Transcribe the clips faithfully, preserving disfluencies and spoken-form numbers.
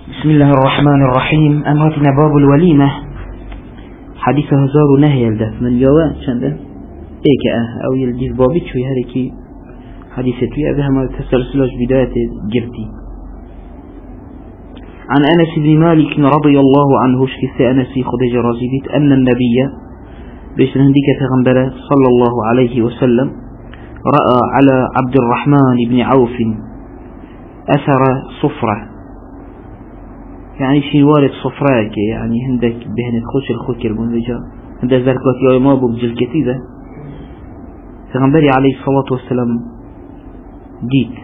بسم الله الرحمن الرحيم. أمرتنا باب الوليمة. حديث هزار نهي الدف من جوا شنده إيك أه أو يلدي بابي شوي هذيك حديثة توي أبها ما تسلسلش بداية جرتي. عن أنس بن مالك رضي الله عنه شكث أنس خديج رازيبت أن النبي بيش هنديك تغنبرة صلى الله عليه وسلم رأى على عبد الرحمن بن عوف أثر صفرة، يعني شي وارد صفراك، يعني هندك بهن تخش الخكر من رجال هندك ذلك يا ما بوجل كتيبة تغنبري عليه الصلاة والسلام ديت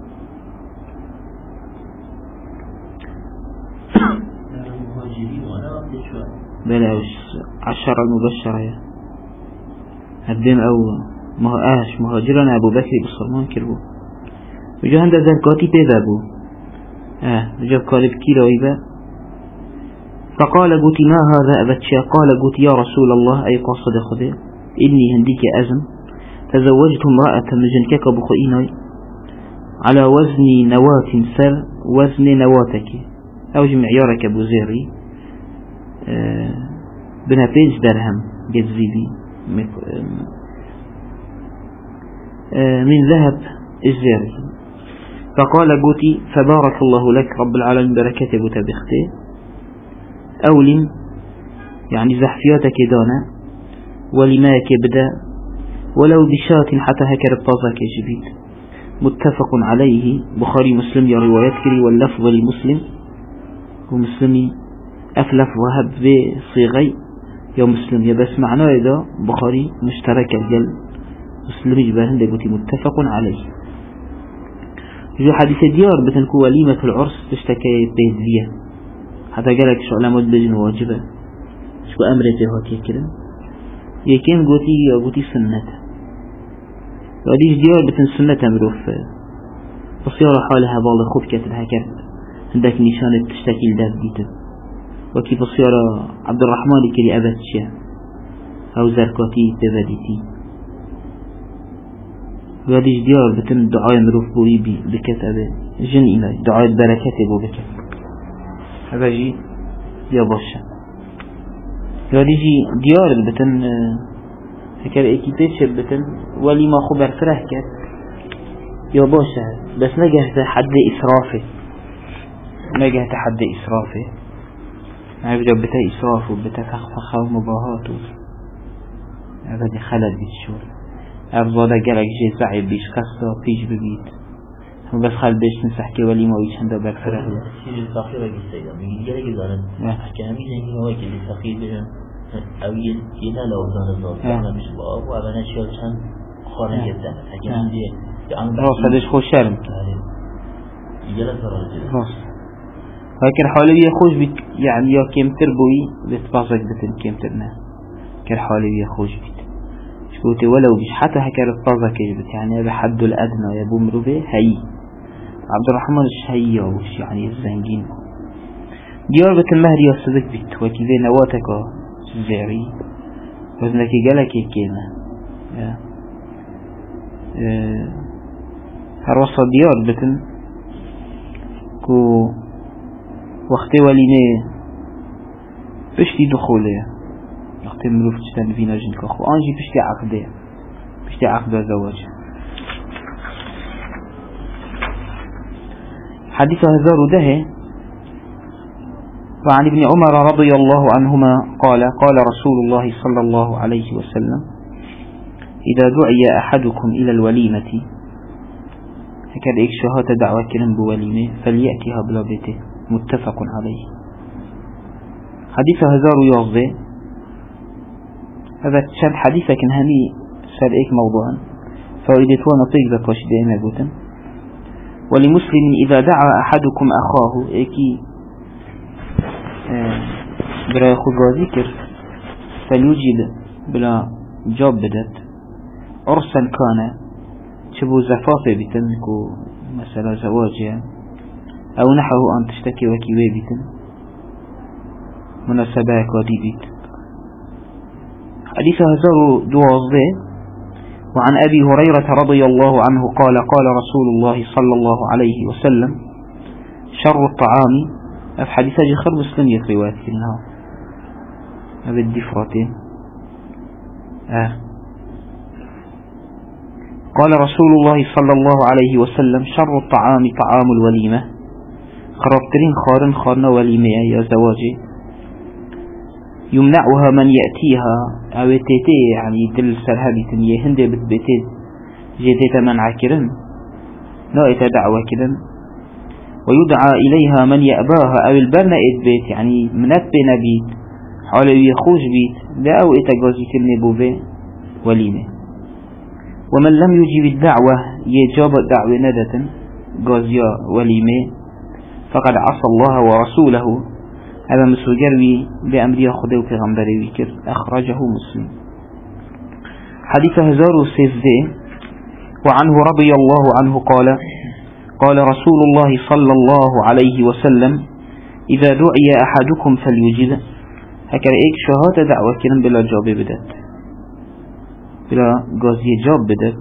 بلاش عشرة المبشرة يا هدين أو ما آش مهاجرنا أبو بكر بصرمان كربو وجو هنده ذركاتي بذابو آه وجو قالب كيلو إيبا فقال قلت ما هذا أبتشا؟ قال قلت يا رسول الله أي قصد خذي إني هنديك أزم تزوجت امرأة مجنكك بخئيني على وزن نواة سر وزن نواتك أو جمعيارك أبو زيري آه بنا بيج درهم جذبي آه من ذهب الزيري. فقال قوتي فبارك الله لك رب العالمين بركته بتبختي أولم يعني زحفياتك دانا ولما كبدا ولو بشات حتى هكر الطازك جبيت. متفق عليه بخاري مسلم يا روايات كري واللفظ للمسلم ومسلمي أفلف وهب بصيغي يا مسلم يا بس معناه إذا بخاري مشترك الجل مسلمي جبهن دقوتي متفق عليه. في حديث ديار بتنكو وليمة العرس تشتكي بيزية حتى قالك شو علامات بجن واجبة شو أمرته هاتي كده يكين قوتي يا قوتي سنة وديش ديار بتن سنة مروف بصيارة حالها بالله خوب كتلها كرد عندك نشانة تشتكي لداب ديته وكي بصيارة عبد الرحمن كري أبتشا أو زركاتي تباديتي وهذه ديار بتم دعاء مروف بويبي بكتابه جن إلهي دعاء بركته بو بكتابه هذا جي يا باشا. وهذه ديار بتم هكذا اكيبيتش بتم ولي ما خبر فرح كت يا باشا بس نجهت حد إسرافه نجهت حد إسرافه عارف جاب بتا إسراف وبتا فخفخة ومباهات هذا دي خلل بالشغل أفضل جالك جي صعب بيش قصة فيش ببيت هم بس خل بيش نسحكي ولي ما ويش هندا برفره شيء الصخير جسيدا من جالك زارن حكامي زين هو كذي صخير بيجن أو يلا لو زان الزاد أنا مش باب وأنا شو عشان خارج جدا حكامي دي راس هذا خوش شرم يلا زارن راس لكن حالي يخوش بيت يعني يا كم تربوي بتفازك بتن كم ترنا كر حالي يخوش بيت شوتي ولو بيش حتى هكذا الطازة كجبت يعني بحد الأدنى يا بومرو به هي عبد الرحمن الشهية وش يعني الزنجين ديار بيت المهر يصدق بيت وكذا نواتك زعري وزنك جالك كينا يا اه هروصة ديار بيتن كو وقت ولينه بشتي دخوله وقت مروف تشتن فينا جنك أخو أنجي بشتي عقده بشتي عقده زواج. حديث هزار ده وعن ابن عمر رضي الله عنهما قال قال رسول الله صلى الله عليه وسلم إذا دعي أحدكم إلى الوليمة هكذا إكشهات دعوة كلم بوليمة فليأتيها بلا بيته متفق عليه. حديث هزار يوضي هذا شان حديثة كان همي سال إيك موضوعا فإذا تونا طيق بكوش دائما قوتا. ولمسلم إذا دعا أحدكم أخاه إيكي برا يخذ ذكر فليجد بلا جاب بدت عرسا كان شبو زفافة بتنكو مثلا زواجها أو نحو أن تشتكي وكيوي بتن مناسبة كودي بيت. حديث هزار دوازده وعن أبي هريرة رضي الله عنه قال قال رسول الله صلى الله عليه وسلم شر الطعام في حديثة جخر مسلم يتريوات كلها هذا الدفرتين آه. قال رسول الله صلى الله عليه وسلم شر الطعام طعام الوليمة خرابترين خارن خارن وليمة يا زواجي يمنعها من يأتيها أو تيتي يعني دل سرهبي تنية هندي بتبتي جيتي منع كرن نائت دعوة كرن ويدعى إليها من يأباها أو البرنة بيت يعني منت بنبيت حالي يخوش بيت لا أو إتجازي كرني بوفي وليمة ومن لم يجيب الدعوة يجاب الدعوة ندة جازيا وليمة فقد عصى الله ورسوله هذا مسوجروي بأمر يأخذه كغنبري وكر أخرجه مسلم. حديث هزار سيفزي وعنه رضي الله عنه قال قال رسول الله صلى الله عليه وسلم إذا دعي أحدكم فليجب هكذا إيك شهادة دعوة كلام بلا جاب بدت بلا جازي جاب بدت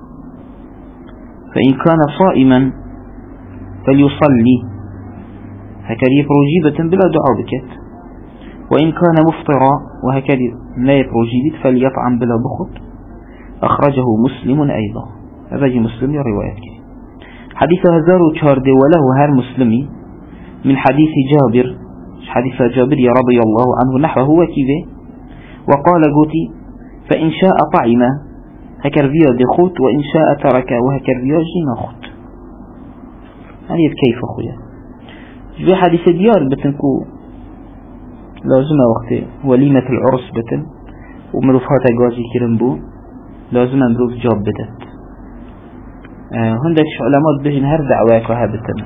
فإن كان صائما فليصلي هكذا يبروجيبة بلا دعاء بكت وإن كان مفطرا وهكذا لا يبروجيبت فليطعم بلا بخط أخرجه مسلم أيضا هذا جي مسلم رواية حديث هزار وشارد وله هار مسلمي من حديث جابر حديث جابر رضي الله عنه نحوه هو كذا وقال قوتي فإن شاء طعم هكذا فيها دخوت وإن شاء ترك وهكذا فيها جناخت هذه كيف أخويا في حديث ديار بتنكو لازم وقت وليمة العرس بتن ومروفها تجازي كرنبو لازم مروف جاب بدت آه هندك علماء بجن هر دعواك وها بتن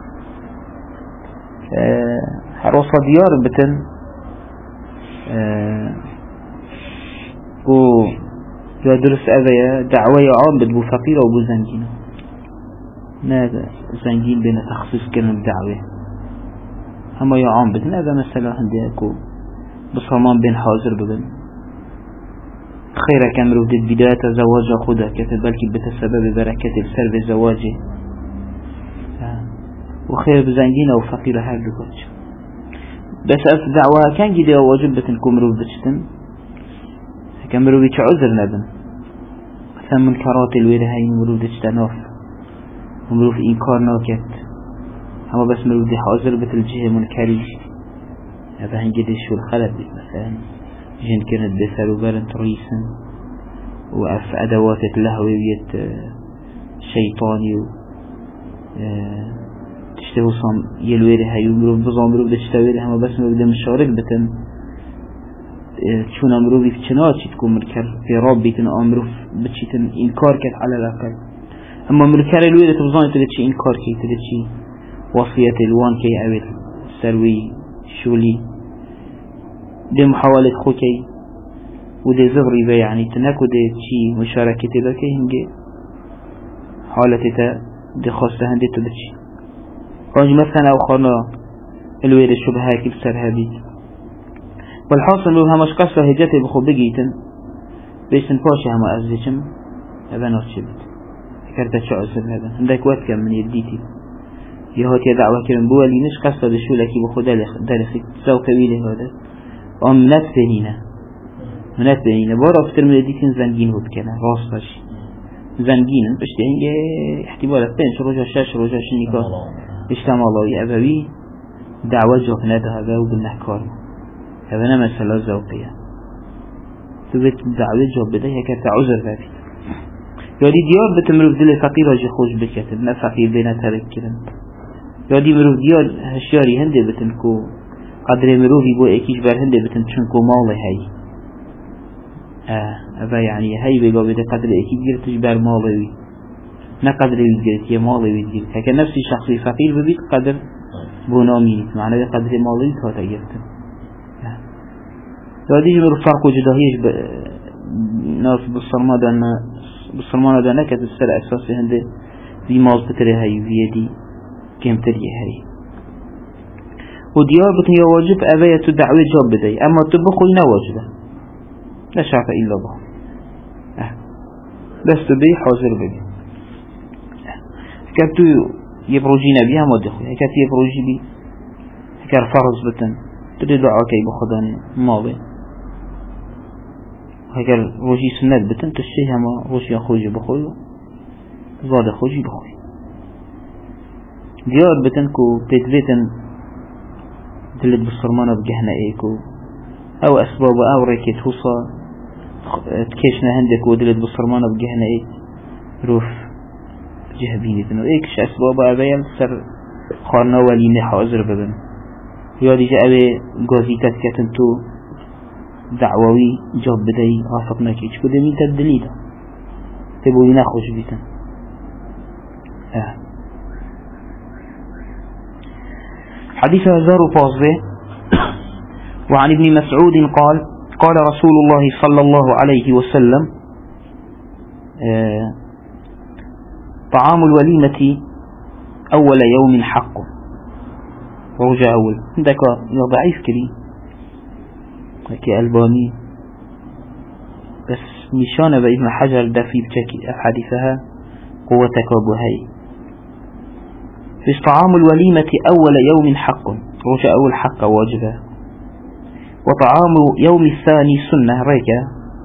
آه حروصة ديار بتن آه و يدرس أذية دعوية عام بدبو فقيرة وبو زنجين ماذا زنجين بين تخصيص كلمة دعوة هما يا عام بدن هذا مثلا عندي أكو بصمان بين حاضر ببن خير كان رود البداية زواج خدا كتب بلكي بتسبب بركة السر زواجه وخير بزنجين أو فقيرة هر لكوش بس أف دعوة كان جدي واجب بتنكم رود بتشتن كان رود عذر نبن مثلا من كرات الويرة هاي مرود تشتناف ومروف إنكار ناكت أما بس مرود حاضر بتلجيه منكري هذا هنجدش شو الخلل مثلا جن كانت بسر وبرن تريسا وأف أدوات اللهوية شيطاني تشتهو صام يلويرها يمرو بظام مرو بتشتويرها ما بس مرو مشارك بتن شون أمرو بيفتشناتي تكون مركر في رابطن أمرو بتشيتن إنكار كت على الأقل أما مركر الويرة تبظان تلتشي إنكار كي تلتشي وصية الوان كي أول سروي شولي دي محاولة خوكي ودي زغري بي يعني تناكو دي تشي مشاركة بكي هنجي حالة تا دي خاصة هندي تبتشي قانج مثلا أو خانا الوير الشبهة كيف سر هذه والحاصل لو همش قصة هجاتي بخو بقيتن بيسن باشي هما أزيشم هذا نرشبت كرتا شو أسر هذا عندك وقت كم من يديتي يهاتي دعوة كرم بوالي نش قصة دشو لكي بخو دالخي تساو كويلي هذا وام منات بينينا منات بينينا بارا افتر من يديتين زنجين هود كنا راستش زنجين بشتي هنجي احتمالات بينش رجا شاش رجا شنيكا اشتام الله يأبوي دعوة جوكنا هذا وبالنحكار هذا نمسلا زوقية تبت دعوة جوب بداية كتا عذر ذاتي يادي ديار بتمروف دل فقير جي خوش بكتب نا فقير بينا ترك كرن يادي مروف ديار هشياري هنده بتنكو قدر مروفي بو اكيش بر هنده بتنشنكو مالي هاي اه هذا يعني هاي بيقا بدا قدر اكيش جرتش بر مالي نا قدر يجرت يا مالي ويجرت هكا نفسي شخصي فقير ببيت قدر بونامي معنى قدر مالي تاتا جرت يادي مروف فرق وجداهيش ب ناس بالصرما دانا بالصرمانة دانا كانت السر اساسي هنده دي ماز بتري هاي ويدي كم تري هاي وديار بطن يواجب أباية الدعوة جاب بداي أما تبقوا لنا واجبة لا شعف إلا الله أه. بس تبي حاضر بي أه. كانتو يبروجينا بيها ما دخل كانت يبروجي بي اگر فرض بتن تري دعا كي بخدان ماضي اگر روجي سنت بتن تشتي هما روجي خوجي بخوي زاد خوجي بخوي ديار بتن كو بيت بيتن دلت بصرمانة بجهنا ايكو او اسباب او ريكي توصى تكيشنا هندك ودلت بصرمانة بجهنا ايك روف جهبيني بنو ايكش اسباب اويل سر خارنا وليني حاضر ببن يا دي جاء غازيتك كتنتو دعووي جاب بداي آفقنا كيش كده مين تدليدا تبوي ناخوش بيتن آه. حديث هزار فاضل وعن ابن مسعود قال قال رسول الله صلى الله عليه وسلم آه طعام الوليمة أول يوم حق ورجع أول عندك يا ضعيف كريم كي ألباني بس نشانة بابن حجر دفي بشكي أحاديثها قوتك وبهي في طعام الوليمة أول يوم حق رجع أول حق واجبه وطعام يوم الثاني سنة ريكا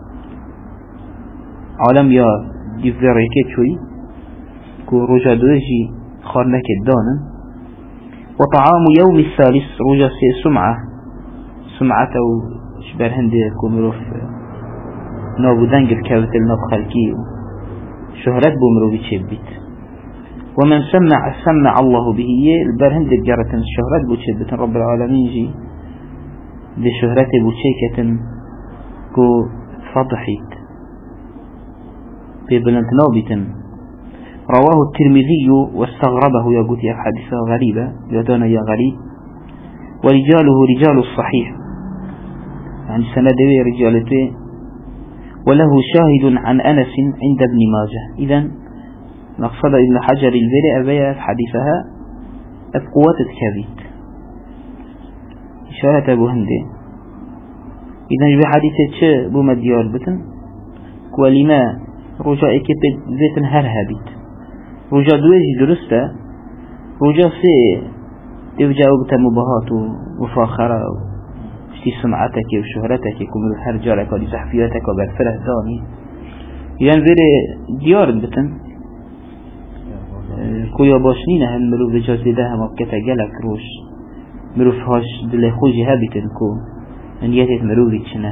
عالم يا ديفير ريكا شوي كو رجع دوجي خارنك الدانا وطعام يوم الثالث رجع سي سمعة سمعة شبه هندي كومروف نابو دنگ الكاوت الناب خلقي شهرت بومرو بيتشبت ومن سمع سمع الله به البرهند الجارة شهرت بوتشبت رب العالمين جي دي شهرت بوتشيكة كو فضحيت ببلنت نابتا رواه الترمذي واستغربه يا قوتي حادثة غريبة يدانا يا غريب ورجاله رجال الصحيح عن سندوي رجالته وله شاهد عن أنس عند ابن ماجه إذن نقصد ابن حجر البرئ بيات حديثها أبقوات الكبيت إشارة أبو هندي إذن جب حديثة شا بمديار بتن ولما رجاء كبت زيتن هرها بيت رجاء دويجي درسته رجاء سي تبجاو بتمبهات وفاخرة اشتي سمعتك وشهرتك كمل هرجالك ولزحفياتك وبرفره ثاني يعني ذري ديار بتن كويا باشنين هم مروف بجازي ده هم ابكتا جالك روش مروف هاش دل خوجي هابتن كو ان يتت مروفي تشنا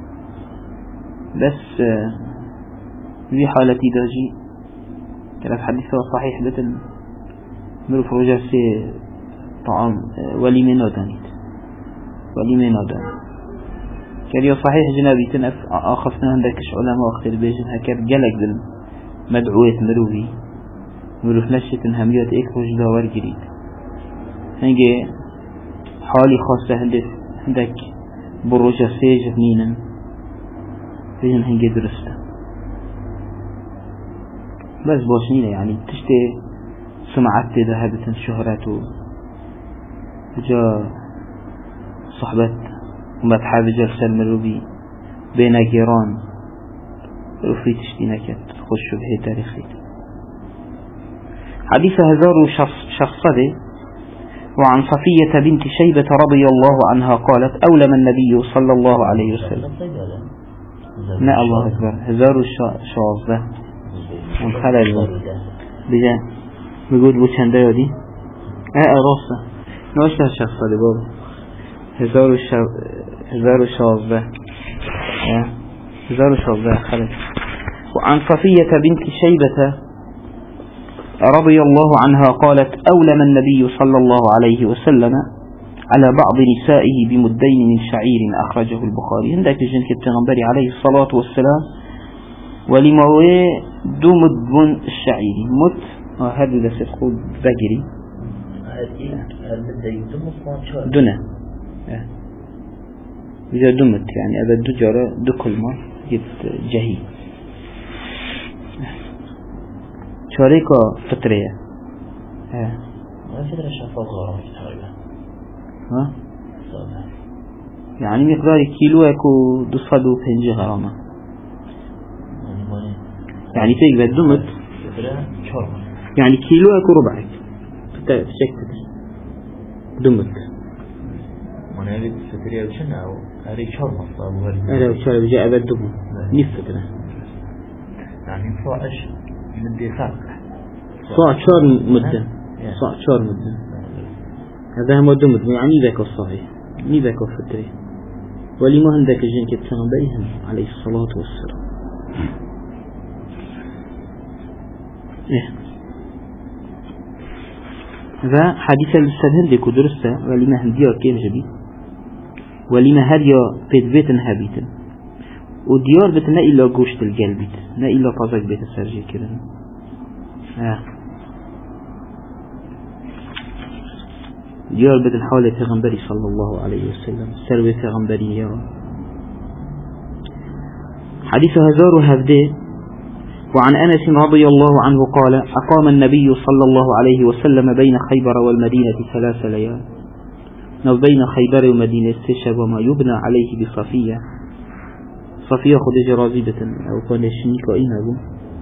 بس في حالتي داجي كلاف حديثة صحيح بتن مروف رجاسي طعام وليمة نادانيت وليمة نادانيت كان صحيح جنابي تنف آخفنا عندكش علماء وقت البيجن هكذا جلق دل مدعوية مروفي مروف نشة هميات ايك وجدا ورقريد هنجي حالي خاصة عندك عندك بروجة سيج اثنينا فيجن هنجي درسته بس باشنينة يعني تشتي سمعت ذهبت شهرته جاء صحبت ومدحاب جلسة المروبي بين جيران وفي تشتينا كت تخش به تاريخي حديث هزار شخصه وعن صفية بنت شيبة رضي الله عنها قالت أولم النبي صلى الله عليه وسلم لا الله أكبر هزار الشاذ والخلل بجان بيقول بوشان دايو دي اه راسة نوشتها الشخصة دي بابا هزار الشاذ هزار الشاذ ده هزار الشاذ ده خلل وعن صفية بنت شيبة رضي الله عنها قالت أولم النبي صلى الله عليه وسلم على بعض نسائه بمدين من شعير أخرجه البخاري عندك الجنة التغنبري عليه الصلاة والسلام ولما هو دو مد الشعير مت هذا اللي سيقول بجري دنا إذا دمت يعني أبد دجارة دكل ما جت جهي شاريكا فطرية ها ما فطرة شفاف غرام تقريبا ها يعني مقدار كيلو يكو دصد وبنج غرامة يعني تيجي بدمت يعني كيلو يكو ربعك بشكل دمت أنا أريد ستري أو شنو أو أريد شهر مصاب وهري أنا وشهر بجاء أبدهم نفتنا يعني صاعش من دي خارق صاع شهر مدة صاع شهر مدة هذا هم مدة مدة يعني ذاك الصحيح ني ذاك الفترة ولما هندك الجن كتسان بيهم عليه الصلاة والسلام إيه هذا حديث السبهن ديكو درسته ولما هنديا كيف جبي ولما هديا بيت بيتن هابيتن وديار بيت نا إلا قوشت القلبيت نا إلا طازق بيت السرجي كده آه. ديار بيت الحالة پیغمبري صلى الله عليه وسلم سروي پیغمبري يا حديث هزار وهفده وعن أنس رضي الله عنه قال أقام النبي صلى الله عليه وسلم بين خيبر والمدينة ثلاث ليال بين خيبر ومدينة استشهد وما يبنى عليه بصفية صفية خدج رازبة أو كان الشنيك وإن أبو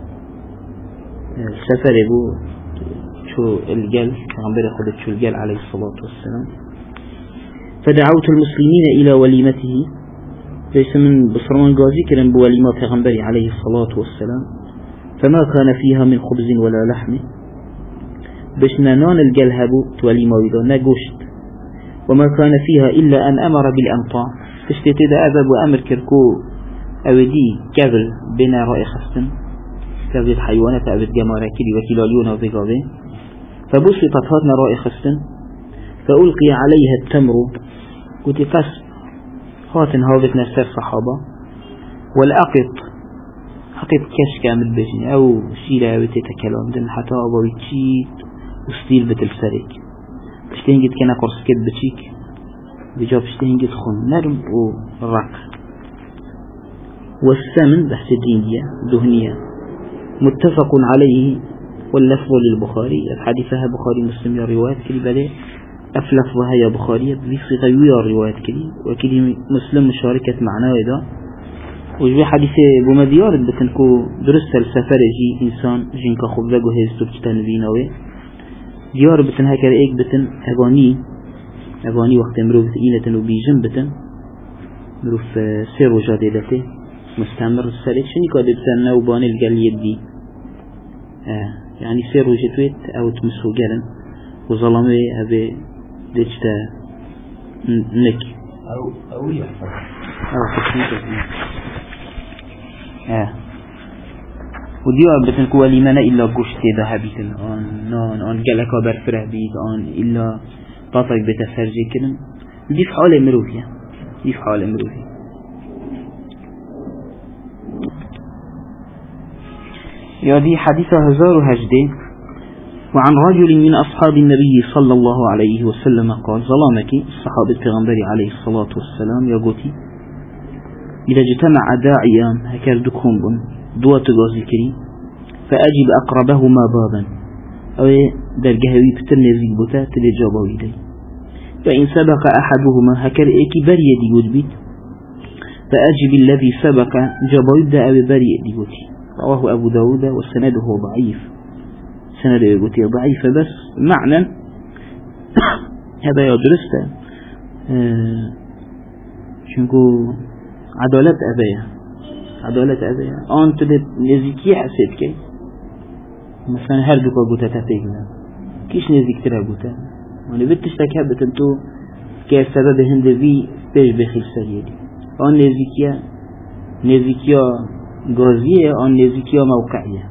السفر أبو شو الجل غنبري خدج شو الجل عليه الصلاة والسلام فدعوت المسلمين إلى وليمته ليس من بصرمان غازي كلام بوليمة غنبري عليه الصلاة والسلام فما كان فيها من خبز ولا لحم بشنا نان الجلهبو تولي مويدا نجوشت وما كان فيها إلا أن أمر بالأمطار تشتيت إذا أذب وأمر كركو أودي كذل بنا رأي خستن كذل الحيوانات أبد جمارة كلي وكلاليون وذقابين فبسطت هاتنا رأي خستن فألقي عليها التمر قلت فس هاتن هاوت نفسر صحابة والأقط حقيت كاش كامل بجني أو شيلة وتتكلم دن حتى أبوي تشيت وستيل بتلسرك بشتهنجد كنا قرص كد بتشيك بجاب بشتهنجد خن نرم ورق والثمن بحث الدينية دهنية متفق عليه واللفظ للبخاري حديثها بخاري مسلم يا روايات كلي بدأ أفلفظها يا بخاري بصيغة يا روايات كلي وكلي مسلم مشاركة معناه إذا وجبي حديث بمديار بتنكو درست السفر جي إنسان جنك خبزة وهزتو بتشتان بيناوي ديار بتن هكذا إيك بتن أغاني أغاني وقت مروف إينة وبيجن بتن مروف سير وجادلته مستمر السريك شني قد بتن وبان الجل يدي آه يعني سير وجتويت أو تمسو جلا وظلمي هذا ديجتا نك أو أو يحفظ أو حسنك آه وديار بتنكو وليمنا إلا قشت ذهبيت الآن نان آن جلك برفره بيت آن إلا طاطق بتفرجي كلم دي في حال مروفية دي في حال مروفية يا دي حديث هزار هجدي وعن رجل من أصحاب النبي صلى الله عليه وسلم قال ظلامك الصحابة الغنبري عليه الصلاة والسلام يا قوتي إذا اجتمع داعيان هكذا دكهم بن دوات غازكري فأجب أقربهما بابا أو درجهوي بترنزي بوتا تلجابوي لي فإن سبق أحدهما هكذا إيكي بريد يدبت فأجب الذي سبق جابوي دا أو بريد يدبتي رواه أبو داود وسنده ضعيف سنده يدبتي ضعيف بس معنى هذا يدرسته آه شنكو عدالة أبيها عدالة أبيها أنت نزيكي حسيت كي مثلا هر دوكا قوتا تفيقنا كيش نزيك ترى قوتا وانا بتشتك هبت انتو كي سبب هند في بيش بخيل سريالي أن نزيكيا نزيكيا غازية أن نزيكيا موقعية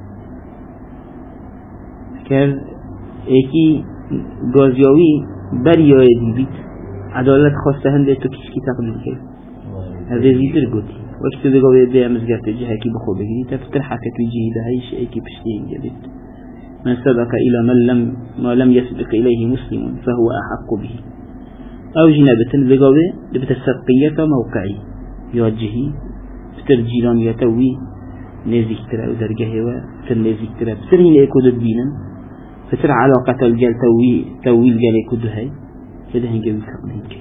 كار ايكي غازيوي بريوه دي بيت عدالة خاصة هند تو كيش كي تقدم كي هذا زيتر قوتي وقت بقى بيع مزجات جهة كي بخو بجري تفتر حكت وجهي ده هاي شيء كي بشتين جديد من سبق إلى من لم ما لم يسبق إليه مسلم فهو أحق به أو جنابة بقى بتسقية موقعي يوجهي بترجيلان يتوي نزيك ترى ودرجه هوا بتر نزيك ترى بترين يكود الدينا فتر علاقة الجل توي توي الجل يكود هاي كده هنجيب كابلين كي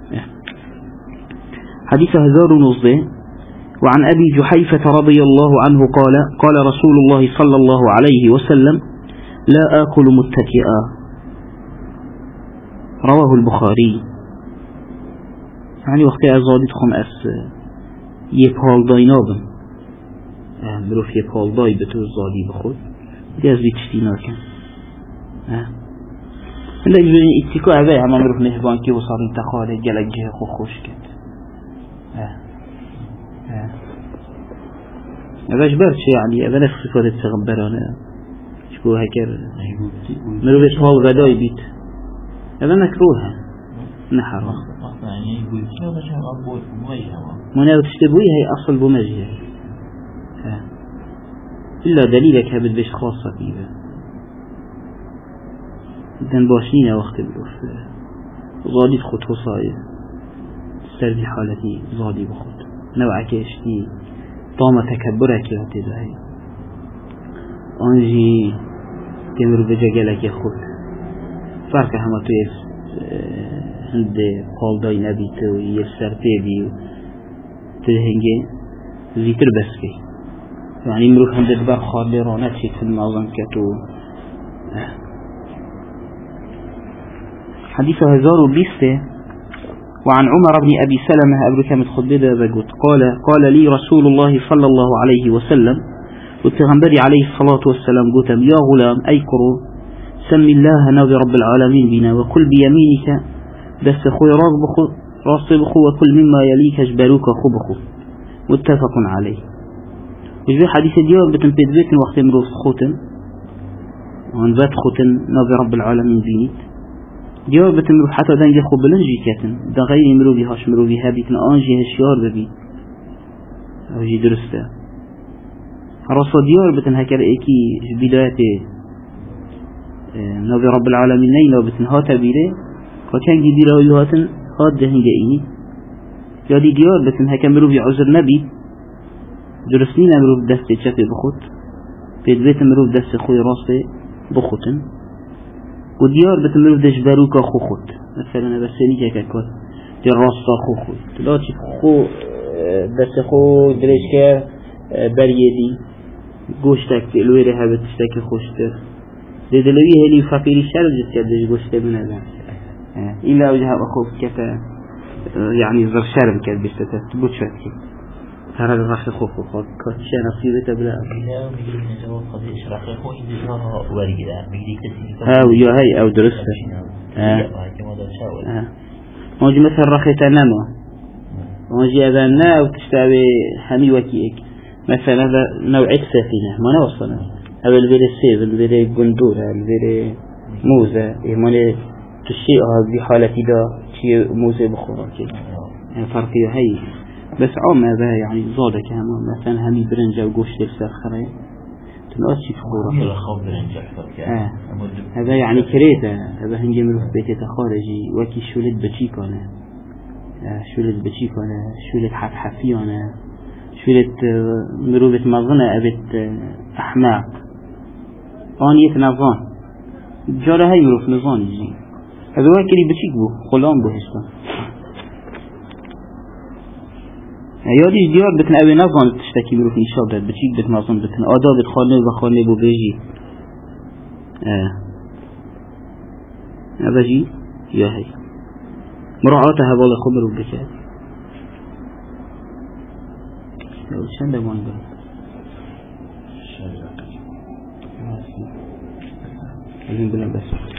حديث هزار نصده وعن أبي جحيفة رضي الله عنه قال قال رسول الله صلى الله عليه وسلم لا آكل متكئا رواه البخاري يعني وقتی ازادی تخم از یه پالدای نابم مروف یه پالدای به تو زادی بخود دی از بیتشتی ناکن من دیگه ببین اتیکو اوه همه مروف مهبان که وصاری تخاره گلگه خو خوش کد اوهش برچه يعني اوه نفس صفات پیغمبرانه شكو هكر مروف پال بدای بیت اوه مکروه نه حرام مناو تشتبوي هي أصل بمجيه إلا دليلك هبت بيش خاصة فيه إذن باشنين وقت بلوف زادي بخد خصائي سر في حالتي زادي بخد نوعك اشتي طامة تكبرك هتدهي أنجي تمر بجاقلك يخد فرق هما تويف هند قالداي نبيت ويسر تيبي تهنجي زيتر بسكي يعني مروح عند البر خالرانات شيء في المعظم كتو حديث هزار وبيسته وعن عمر بن أبي سلمة أبو كامل خبيبة بقول قال قال لي رسول الله صلى الله عليه وسلم والتغنبري عليه الصلاة والسلام قلت يا غلام أيكرو سم الله نبي رب العالمين بنا وكل بيمينك بس خوي راس بخو راس بخو وكل مما يليك جبروك خبخو متفق عليه. وجه حديث ديار بتن بيت بيت وقت مروف خوتن وان بات خوتن نبي رب العالمين بينيت ديار بتن مروف حتى دان يخو بلنجي كاتن دا غير مروفي هاش مروفي هابيتن آنجي هشيار ببي اوجي درسته راسا ديار بتن هكر ايكي بداية نبي رب العالمين نينا بتن هاتا بيره وكان جدير هاتن هاد دهن جائني يادي ديار بتن هكا مروفي عذر نبي درسنين مروف دست شفي بخوت بيت بيت مروف دست خوي راسي بخوتن وديار بتن مروف دش باروكا خو خوت مثلا بسيني كاكوت دير راسا خو خوت تلاتي خو دست خو دريشكا بريدي گوشتك الويري هابت تشتاكي خوشتر دي دلوي هلي فقيري شرب جسيا دش گوشتر من هذا إلا وجهها أخوف كتا يعني زر شرب كات بيستتا تبوت شوكي ترى الرخ خوف خوف كاتشا نصيبته بلا أو يا هاي أو درسته موجي مثل رخيته نما موجي هذا نا أو تشتاوي همي وكيك مثلا هذا نوعية سفينة ما نوصلنا هذا الفيري سيف الفيري قندورة الفيري موزة إيماني الشيء هذه حالتي دا شيء موزة بخورة كده يعني فرقية هاي بس عام هذا يعني زادة كمان مثلا همي برنجة وقوش للسر خري تنقصي فخورة آه. هذا يعني كريتا هذا هنجي مروف بيتي خارجي وكي شولد بچيكانا آه. شولد بچيكانا شولد حف حفيانا شولد مروفة مظنة أبت أحماق آنية نظام جارة هاي مروف نظام يجي هذا هو كلي بشيك بو خلان بو هشتا ياديش ديار بتن اوي نظام تشتكي مروف نشاب داد بشيك بتن نظام بتن آداب بتخالنه وخالنه بو بيجي اه هذا جي يا هاي مراعاتها بالا خبر وبكات لو شنده مانده شنده لازم بلا بس